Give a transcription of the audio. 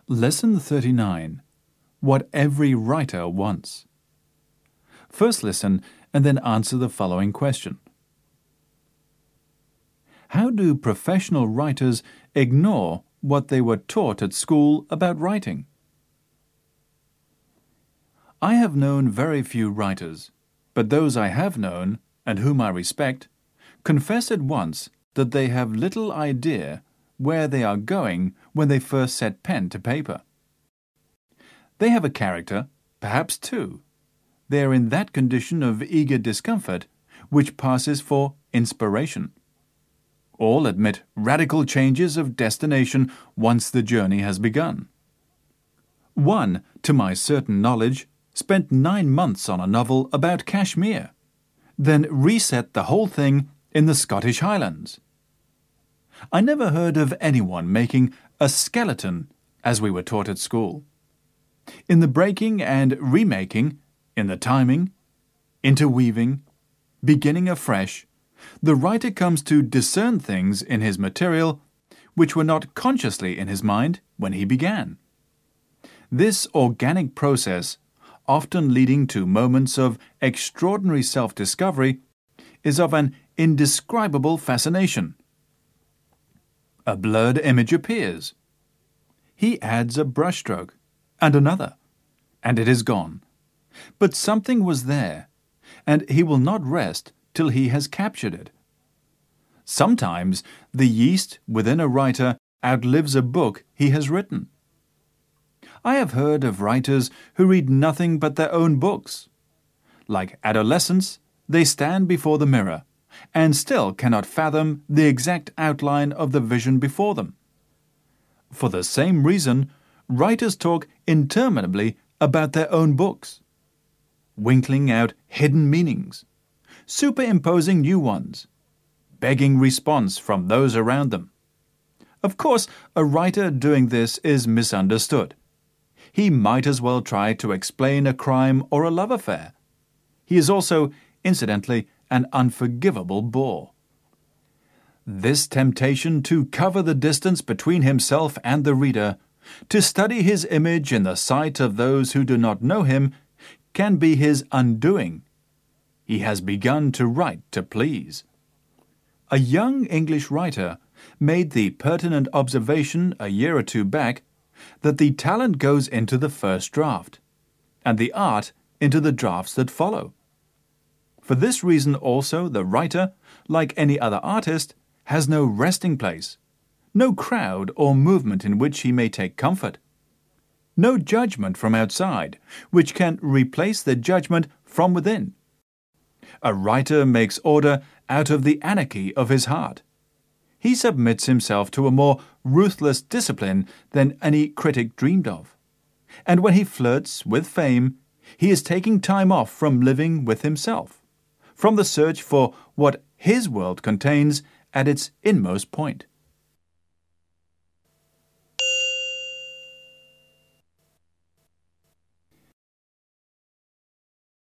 Lesson 39. What every writer wants. First listen and then answer the following question. How do professional writers ignore what they were taught at school about writing? I have known very few writers, but those I have known, and whom I respect, confess at once that they have little idea where they are going when they first set pen to paper. They have a character, perhaps two. They are in that condition of eager discomfort which passes for inspiration. All admit radical changes of destination once the journey has begun. One, to my certain knowledge, spent 9 months on a novel about Kashmir, then reset the whole thing in the Scottish Highlands. I never heard of anyone making a skeleton as we were taught at school. In the breaking and remaking, in the timing, interweaving, beginning afresh, the writer comes to discern things in his material which were not consciously in his mind when he began. This organic process, often leading to moments of extraordinary self-discovery, is of an indescribable fascination. A blurred image appears. He adds a brushstroke, and another, and it is gone. But something was there, and he will not rest till he has captured it. Sometimes the yeast within a writer outlives a book he has written. I have heard of writers who read nothing but their own books. Like adolescents, they stand before the mirror and still cannot fathom the exact outline of the vision before them. For the same reason, writers talk interminably about their own books, winkling out hidden meanings, superimposing new ones, begging response from those around them. Of course, a writer doing this is misunderstood. He might as well try to explain a crime or a love affair. He is also, incidentally, an unforgivable bore. This temptation to cover the distance between himself and the reader, to study his image in the sight of those who do not know him, can be his undoing. He has begun to write to please. A young English writer made the pertinent observation a year or two back that the talent goes into the first draft, and the art into the drafts that follow. For this reason also the writer, like any other artist, has no resting place, no crowd or movement in which he may take comfort, no judgment from outside which can replace the judgment from within. A writer makes order out of the anarchy of his heart. He submits himself to a more ruthless discipline than any critic dreamed of. And when he flirts with fame, he is taking time off from living with himself, from the search for what his world contains at its inmost point.